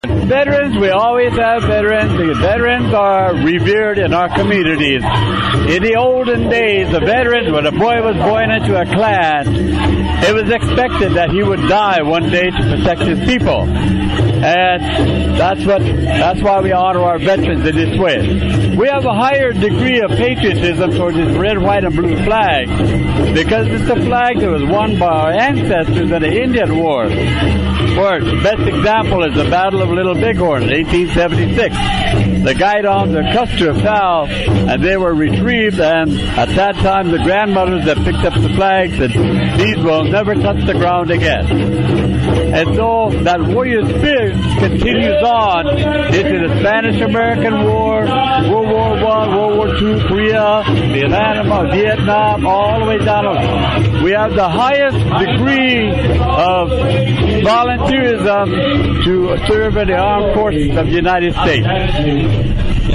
Veterans, we always have veterans. The veterans are revered in our communities. In the olden days, the veterans, when a boy was born into a clan, it was expected that he would die one day to protect his people. And that's why we honor our veterans in this way. We have a higher degree of patriotism towards this red, white, and blue flag because it's a flag that was won by our ancestors in the Indian Wars. For the best example is the Battle of Little Bighorn in 1876. The guidons of Custer fell, and they were retrieved, and at that time the grandmothers that picked up the flags said, "These will never touch the ground again." And so that warrior spirit continues on into the Spanish-American War, World War I, World War II, Korea, Vietnam, all the way down. We have the highest degree of volunteerism to serve in the armed forces of the United States.